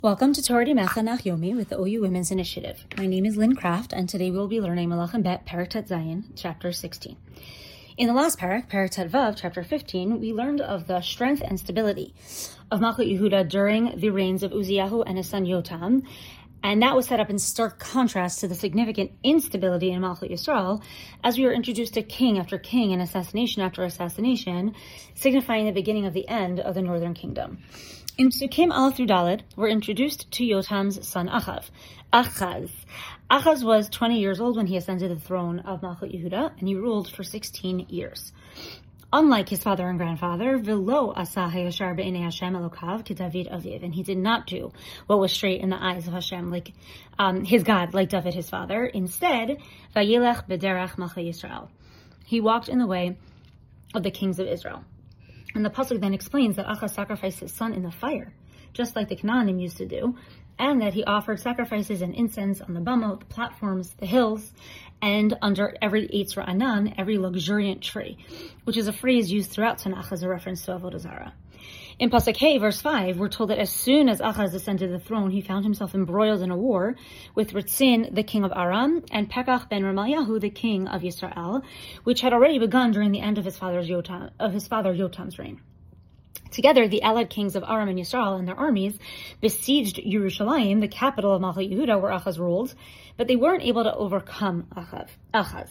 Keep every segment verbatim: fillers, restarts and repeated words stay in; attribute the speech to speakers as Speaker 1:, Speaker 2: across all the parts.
Speaker 1: Welcome to Torah D'Mecha Nach Yomi with the O U Women's Initiative. My name is Lynn Kraft, and today we will be learning Melachim Bet, Perek Tet Zayin, chapter sixteen. In the last parak, Perek Tet Vav, chapter fifteen, we learned of the strength and stability of Malchut Yehuda during the reigns of Uziyahu and his son Yotam, and that was set up in stark contrast to the significant instability in Malchut Yisrael, as we were introduced to king after king and assassination after assassination, signifying the beginning of the end of the northern kingdom. In Psukim Aleph through Daled, we're introduced to Yotam's son Achav, Achaz. Achaz was twenty years old when he ascended the throne of Malchut Yehuda, and he ruled for sixteen years. Unlike his father and grandfather, V'lo asa hayashar be'enei Hashem Elokav k'David aviv, and he did not do what was straight in the eyes of Hashem, like um, his God, like David his father. Instead, Vayelech b'derech Malchut Yisrael. He walked in the way of the kings of Israel. And the pasuk then explains that Achaz sacrificed his son in the fire, just like the Canaanim used to do, and that he offered sacrifices and incense on the bamot, the platforms, the hills, and under every Eitz Ra'anan, every luxuriant tree, which is a phrase used throughout Tanakh as a reference to Avodah Zarah. In Pasuk Hey, verse five, we're told that as soon as Achaz ascended the throne, he found himself embroiled in a war with Ritzin, the king of Aram, and Pekach ben Remalyahu, the king of Yisrael, which had already begun during the end of his father's Yotam, of his father Yotam's reign. Together, the allied kings of Aram and Yisrael and their armies besieged Yerushalayim, the capital of Malchut Yehuda, where Achaz ruled, but they weren't able to overcome Achav, Achaz.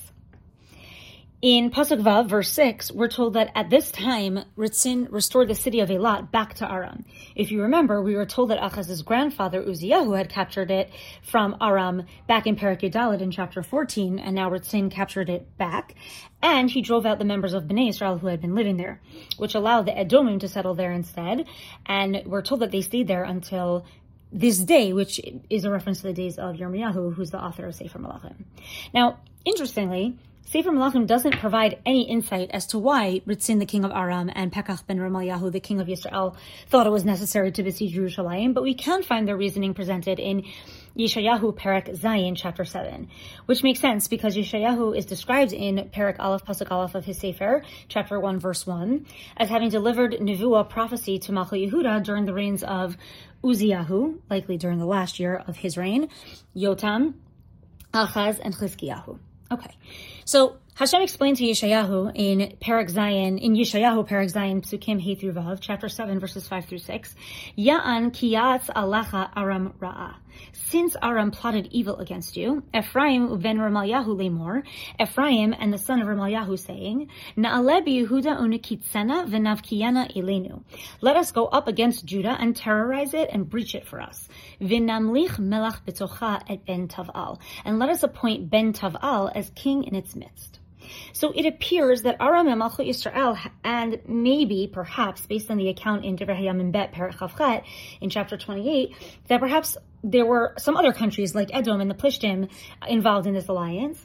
Speaker 1: In Pasuk Vav, verse six, we're told that at this time, Ritzin restored the city of Eilat back to Aram. If you remember, we were told that Achaz's grandfather, Uziyahu, had captured it from Aram back in Perek Yudaled in chapter fourteen, and now Ritzin captured it back, and he drove out the members of Bnei Israel who had been living there, which allowed the Edomim to settle there instead, and we're told that they stayed there until this day, which is a reference to the days of Yirmiyahu, who's the author of Sefer Melachim. Now, interestingly, Sefer Melachim doesn't provide any insight as to why Ritzin, the king of Aram, and Pekach ben Remalyahu, the king of Yisrael, thought it was necessary to besiege Yerushalayim, but we can find their reasoning presented in Yeshayahu Perek Zayin, chapter seven, which makes sense because Yeshayahu is described in Perek Aleph, Pasuk Aleph of his Sefer, chapter one, verse one, as having delivered Nevuah prophecy to Malchut Yehuda during the reigns of Uziyahu, likely during the last year of his reign, Yotam, Achaz, and Chizkiyahu. Okay, so Hashem explained to Yeshayahu in Perek Zayin, in Yeshayahu Perek Zayin, Psukim Hey through Vav, chapter seven, verses five through six, Ya'an kiyatz alacha Aram ra'ah. Since Aram plotted evil against you, Ephraim ben Remalyahu lemor, Ephraim and the son of Remalyahu saying, Na'ale b'Yehuda unikitsena v'navkiyana elenu. Let us go up against Judah and terrorize it and breach it for us. V'namlich melach betocha et ben Taval. And let us appoint ben Taval as king in its midst. So it appears that Aram and Malchut Yisrael, and maybe, perhaps, based on the account in Divrei Hayamim Bet, Perek Chavchet, in chapter twenty-eight, that perhaps there were some other countries like Edom and the Plishtim involved in this alliance.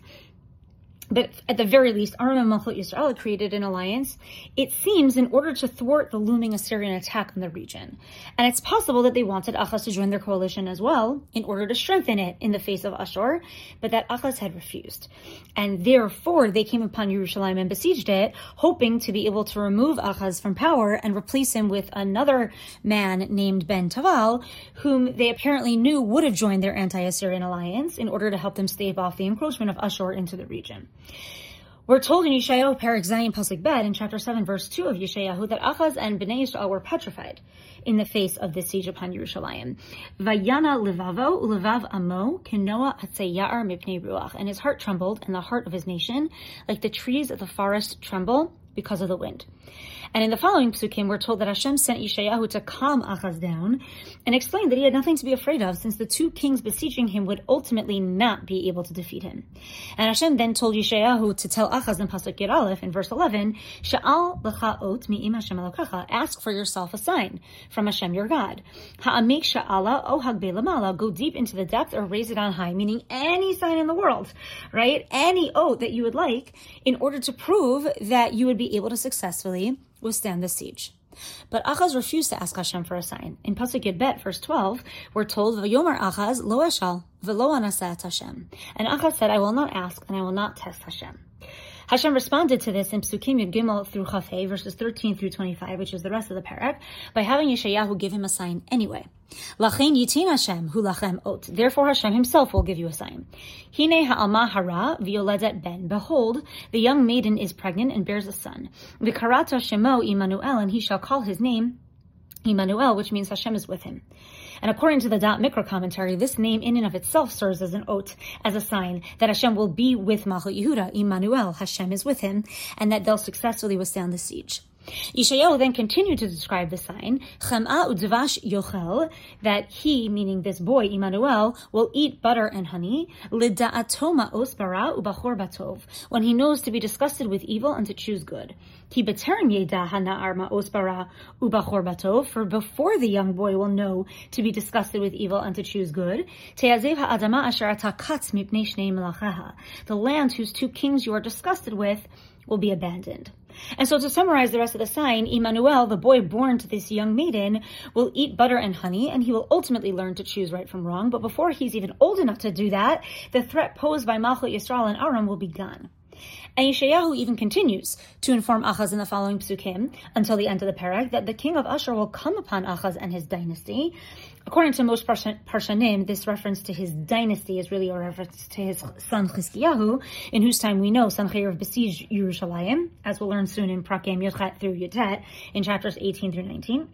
Speaker 1: But at the very least, Aram and Malchut Yisrael created an alliance, it seems, in order to thwart the looming Assyrian attack on the region. And it's possible that they wanted Achaz to join their coalition as well, in order to strengthen it in the face of Ashur, but that Achaz had refused. And therefore, they came upon Yerushalayim and besieged it, hoping to be able to remove Achaz from power and replace him with another man named Ben Taval, whom they apparently knew would have joined their anti-Assyrian alliance in order to help them stave off the encroachment of Ashur into the region. We're told in Yeshayahu Perek Zayin Pasuk Bet in chapter seven verse two of Yeshayahu that Achaz and Bnei Yisrael were petrified in the face of this siege upon Yerushalayim. Vayana levavo ulevav amo kenoa atzei ya'ar mipnei ruach, and his heart trembled and the heart of his nation like the trees of the forest tremble because of the wind. And in the following psukim, we're told that Hashem sent Yeshayahu to calm Achaz down and explained that he had nothing to be afraid of, since the two kings besieging him would ultimately not be able to defeat him. And Hashem then told Yeshayahu to tell Achaz in Pasuk Yud Aleph in verse eleven, Sha'al lecha ot mi'im Hashem Elokecha, ask for yourself a sign from Hashem your God. Ha'amik sha'ala o hagbe lamala, go deep into the depth or raise it on high, meaning any sign in the world, right? Any oath that you would like in order to prove that you would be able to successfully withstand the siege. But Achaz refused to ask Hashem for a sign. In Pasuk Yud Bet, verse twelve, we're told, V'yomer Achaz lo eshal v'lo anasa et Hashem. And Achaz said, I will not ask and I will not test Hashem. Hashem responded to this in Psukim Yud Gimel through Chaf Hey, verses thirteen through twenty-five, which is the rest of the parak, by having Yeshayahu give him a sign anyway. Lachein yitin Hashem hu lachem ot. Therefore Hashem himself will give you a sign. Hine ha'alma hara v'yoledet ben. Behold, the young maiden is pregnant and bears a son. V'karata shemo Immanuel, and he shall call his name Immanuel, which means Hashem is with him. And according to the Da'at Mikra commentary, this name in and of itself serves as an ot, as a sign that Hashem will be with Malchut Yehuda. Immanuel, Hashem is with him, and that they'll successfully withstand the siege. Yeshayahu then continued to describe the sign, Cham'a udvash yochel, that he, meaning this boy, Immanuel, will eat butter and honey, lida'ato ma'os bara ubachor batov, when he knows to be disgusted with evil and to choose good. Ki b'terem yeda hana'ar ma'os bara ubachor batov, for before the young boy will know to be disgusted with evil and to choose good, te'azev ha'adama asher ata katz mipnei shnei melacheha, the land whose two kings you are disgusted with will be abandoned. And so to summarize the rest of the sign, Immanuel, the boy born to this young maiden, will eat butter and honey, and he will ultimately learn to choose right from wrong. But before he's even old enough to do that, the threat posed by Malchut Yisrael and Aram will be gone. And Yeshayahu even continues to inform Achaz in the following psukim, until the end of the parak, that the king of Ashur will come upon Achaz and his dynasty. According to most Parshanim, this reference to his dynasty is really a reference to his son Chizkiyahu, in whose time we know Sancheriv besieged Yerushalayim, as we'll learn soon in Prakim Yudchet through Yudet, in chapters eighteen through nineteen.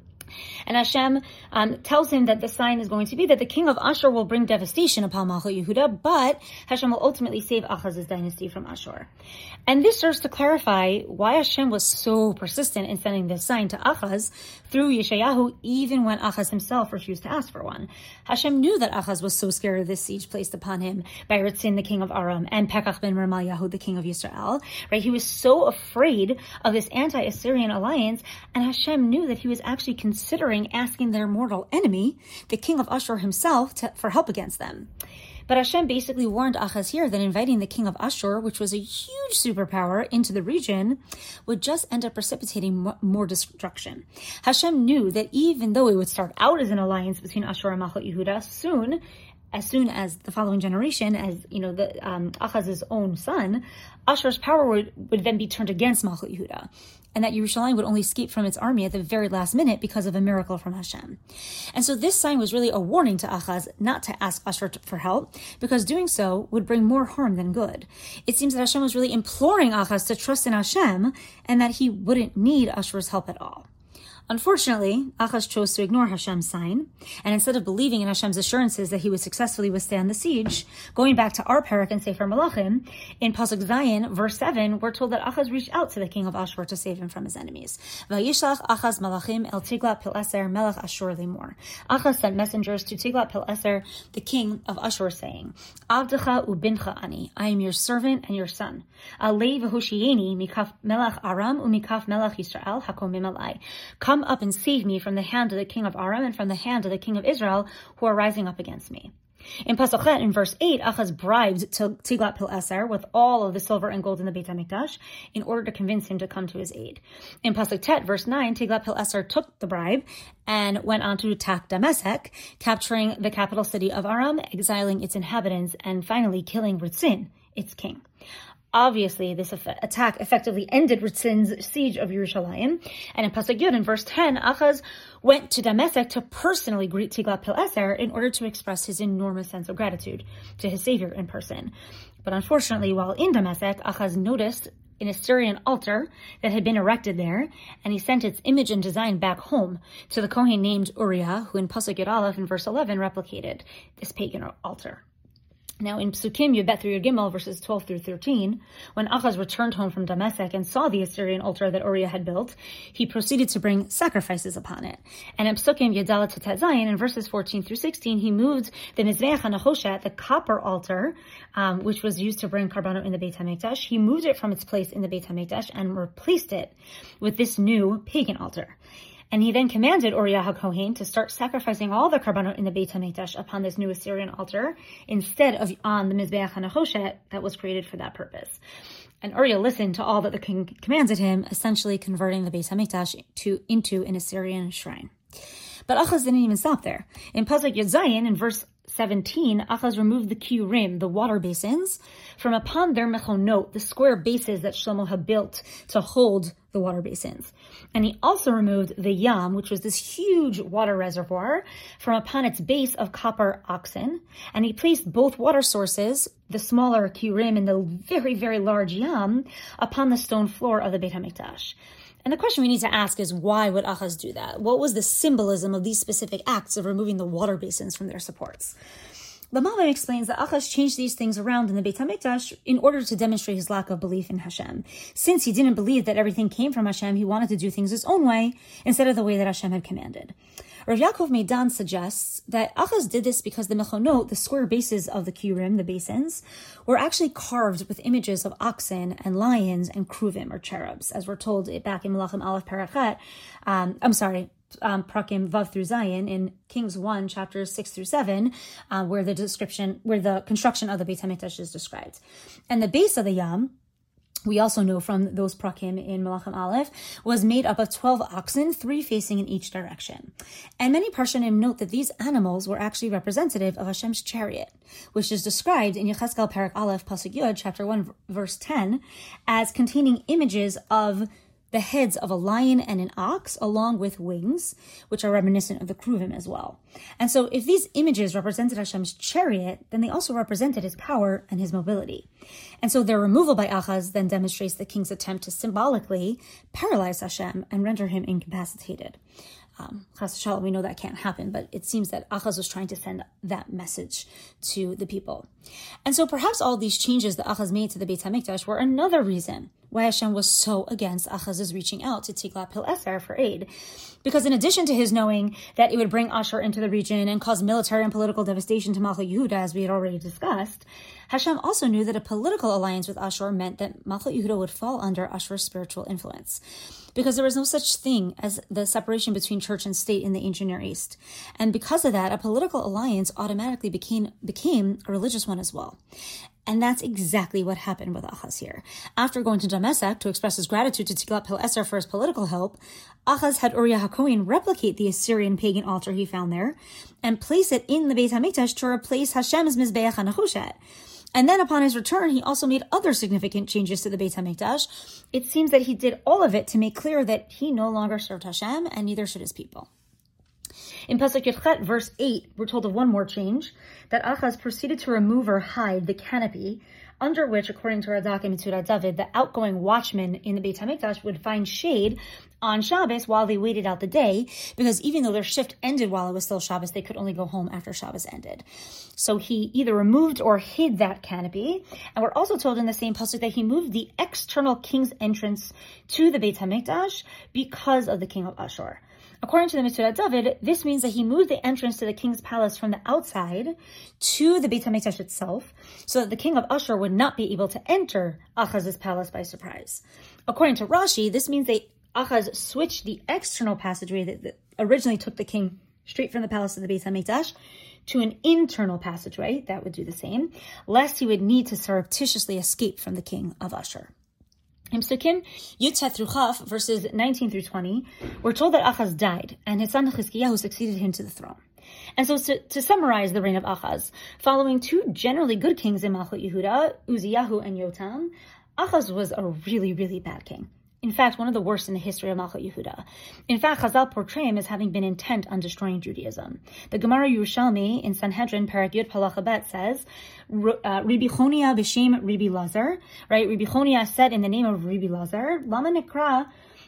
Speaker 1: And Hashem um, tells him that the sign is going to be that the king of Ashur will bring devastation upon Malchut Yehuda, but Hashem will ultimately save Achaz's dynasty from Ashur. And this serves to clarify why Hashem was so persistent in sending this sign to Achaz through Yeshayahu, even when Achaz himself refused to ask for one. Hashem knew that Achaz was so scared of this siege placed upon him by Ritzin, the king of Aram, and Pekach ben Remalyahu, the king of Yisrael. Right? He was so afraid of this anti-Assyrian alliance, and Hashem knew that he was actually considering asking their mortal enemy, the king of Ashur himself, to, for help against them. But Hashem basically warned Achaz here that inviting the king of Ashur, which was a huge superpower, into the region would just end up precipitating more destruction. Hashem knew that even though it would start out as an alliance between Ashur and Malchut Yehuda, soon, as soon as the following generation, as you know, the um, Achaz's own son, Ashur's power would, would then be turned against Malchut Yehuda, and that Yerushalayim would only escape from its army at the very last minute because of a miracle from Hashem. And so this sign was really a warning to Achaz not to ask Ashur for help, because doing so would bring more harm than good. It seems that Hashem was really imploring Achaz to trust in Hashem, and that he wouldn't need Ashur's help at all. Unfortunately, Achaz chose to ignore Hashem's sign, and instead of believing in Hashem's assurances that he would successfully withstand the siege, going back to our parak in Sefer Malachim, in Pasuk Zayin, verse seven, we're told that Achaz reached out to the king of Ashur to save him from his enemies. Vayishlach Achaz malachim el Tiglat-Pileser melech Ashur limor. Achaz sent messengers to Tiglat-Pileser, the king of Ashur, saying, Avdecha ubincha ani, I am your servant and your son. Alei v'hoshieni mikaf melech Aram umikaf melech Yisrael hakomim alai. Come up and save me from the hand of the king of Aram and from the hand of the king of Israel who are rising up against me. In Pasuk Chet, in verse eight, Achaz bribed Tiglat-Pileser with all of the silver and gold in the Beit HaMikdash in order to convince him to come to his aid. In Pasuk Tet, verse nine, Tiglat-Pileser took the bribe and went on to attack Damasek, capturing the capital city of Aram, exiling its inhabitants, and finally killing Ritzin, its king. Obviously, this attack effectively ended Ritzin's siege of Yerushalayim. And in Pasuk Yud, in verse ten, Achaz went to Damasek to personally greet Tiglat-Pileser in order to express his enormous sense of gratitude to his savior in person. But unfortunately, while in Damasek, Achaz noticed an Assyrian altar that had been erected there, and he sent its image and design back home to the Kohen named Uriah, who in Pasuk Yud Aleph in verse eleven replicated this pagan altar. Now in Psukim Yubet through Yud Gimel, verses twelve through thirteen, when Achaz returned home from Damasek and saw the Assyrian altar that Uriah had built, he proceeded to bring sacrifices upon it. And in Psukim Yadalat to Zayin, in verses fourteen through sixteen, he moved the Mizbeach HaNechoshet, the copper altar, um, which was used to bring Karbanot in the Beit HaMikdash, he moved it from its place in the Beit HaMikdash and replaced it with this new pagan altar. And he then commanded Uriah HaKohen to start sacrificing all the Karbanot in the Beit HaMikdash upon this new Assyrian altar, instead of on the Mizbeach HaNechoshet that was created for that purpose. And Uriah listened to all that the king commanded him, essentially converting the Beit HaMikdash to, into an Assyrian shrine. But Achaz didn't even stop there. In Pasuk Yud Zayin, in verse seventeen, Achaz removed the kiyurim, the water basins, from upon their mechonot, the square bases that Shlomo had built to hold the water basins. And he also removed the yam, which was this huge water reservoir, from upon its base of copper oxen. And he placed both water sources, the smaller kiyurim and the very, very large yam, upon the stone floor of the Beit HaMikdash. And the question we need to ask is, why would Achaz do that? What was the symbolism of these specific acts of removing the water basins from their supports? The Malbim explains that Achaz changed these things around in the Beit HaMikdash in order to demonstrate his lack of belief in Hashem. Since he didn't believe that everything came from Hashem, he wanted to do things his own way instead of the way that Hashem had commanded. Rav Yaakov Meidan suggests that Achaz did this because the mechonot, the square bases of the kiyurim, the basins, were actually carved with images of oxen and lions and kruvim, or cherubs, as we're told back in Melachim Aleph Parachet. Um, I'm sorry, Um, Prakim Vav through Zion in Kings one, chapters six through seven, uh, where the description, where the construction of the Beit HaMikdash is described. And the base of the Yam, we also know from those Prakim in Melachim Aleph, was made up of twelve oxen, three facing in each direction. And many Parshanim note that these animals were actually representative of Hashem's chariot, which is described in Yechezkel Parak Aleph Pasuk Yud, chapter one, verse ten, as containing images of the heads of a lion and an ox, along with wings, which are reminiscent of the Kruvim as well. And so if these images represented Hashem's chariot, then they also represented his power and his mobility. And so their removal by Achaz then demonstrates the king's attempt to symbolically paralyze Hashem and render him incapacitated. Um, Chas v'shalom, we know that can't happen, but it seems that Achaz was trying to send that message to the people. And so perhaps all these changes that Achaz made to the Beit HaMikdash were another reason why Hashem was so against Achaz's reaching out to Tiglath-Pileser for aid. Because in addition to his knowing that it would bring Ashur into the region and cause military and political devastation to Malchut Yehuda, as we had already discussed, Hashem also knew that a political alliance with Ashur meant that Malchut Yehuda would fall under Ashur's spiritual influence. Because there was no such thing as the separation between church and state in the ancient Near East. And because of that, a political alliance automatically became, became a religious one as well. And that's exactly what happened with Achaz here. After going to Damascus to express his gratitude to Tiglath-Pileser for his political help, Achaz had Uriah HaKohen replicate the Assyrian pagan altar he found there and place it in the Beit HaMikdash to replace Hashem's Mizbeach HaNechushet. And then upon his return, he also made other significant changes to the Beit HaMikdash. It seems that he did all of it to make clear that he no longer served Hashem, and neither should his people. In Pasuk Yudchet, verse eight, we're told of one more change, that Achaz proceeded to remove or hide the canopy under which, according to Radak and Metzudat David, the outgoing watchmen in the Beit HaMikdash would find shade on Shabbos while they waited out the day, because even though their shift ended while it was still Shabbos, they could only go home after Shabbos ended. So he either removed or hid that canopy, and we're also told in the same pasuk that he moved the external king's entrance to the Beit HaMikdash because of the king of Ashur. According to the Metzudat David, this means that he moved the entrance to the king's palace from the outside to the Beit HaMikdash itself, so that the king of Ashur would not be able to enter Achaz's palace by surprise. According to Rashi, this means that Achaz switched the external passageway that, that originally took the king straight from the palace to the Beit HaMikdash to an internal passageway that would do the same, lest he would need to surreptitiously escape from the king of Ashur. In Psukim Yud through Chaf, verses nineteen through twenty, we're told that Achaz died, and his son Chizkiyahu succeeded him to the throne. And so to, to summarize the reign of Achaz, following two generally good kings in Malchut Yehuda, Uziyahu and Yotam, Achaz was a really, really bad king. In fact, one of the worst in the history of Malchut Yehuda. In fact, Chazal portray him as having been intent on destroying Judaism. The Gemara Yerushalmi in Sanhedrin, Parak Yud Halacha Bet says, uh, Rabbi Chonia b'shem Rabbi Lazar, right? Rabbi Chonia said in the name of Rabbi Lazar, Lama nekra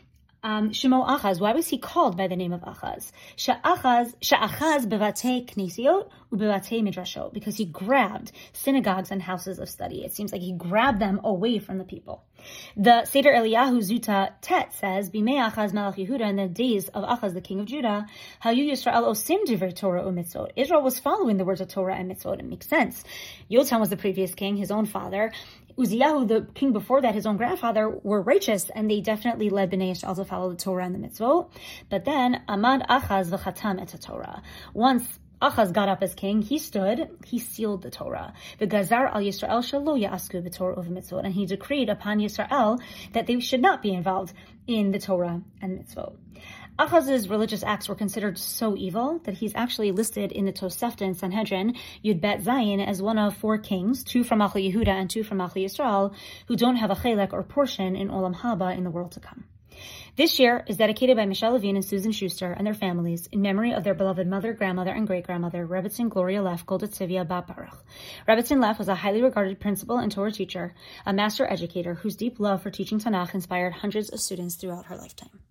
Speaker 1: Um, Shemo Achaz, why was he called by the name of Achaz? Sha'achaz, Sha'achaz bevatei knesiot ubevatei midrashot, because he grabbed synagogues and houses of study. It seems like he grabbed them away from the people. The Seder Eliyahu Zuta Tet says, Bimei Achaz Melech Yehuda, in the days of Achaz, the king of Judah, Hayu Yisrael osim divrei Torah u'mitzvot. Israel was following the words of Torah and mitzvot. It makes sense. Yotam was the previous king, his own father. Uziyahu, the king before that, his own grandfather, were righteous, and they definitely led Bnei Yisrael to follow the Torah and the mitzvot. But then, Amad Achaz v'chatam et Torah. Once Achaz got up as king, he stood, he sealed the Torah. The Gazar al Yisrael shelo ya'asku b'Torah u'v'mitzvot, and he decreed upon Yisrael that they should not be involved in the Torah and mitzvot. Achaz's religious acts were considered so evil that he's actually listed in the Tosefta in Sanhedrin, Yud Bet Zayin, as one of four kings, two from Machal Yehuda and two from Machal Yisrael, who don't have a chelek or portion in Olam Haba in the world to come. This year is dedicated by Michelle Levine and Susan Schuster and their families in memory of their beloved mother, grandmother, and great-grandmother, Rebbetzin Gloria Leff Golda Tzivia Bat Baruch. Rebbetzin Leff was a highly regarded principal and Torah teacher, a master educator whose deep love for teaching Tanakh inspired hundreds of students throughout her lifetime.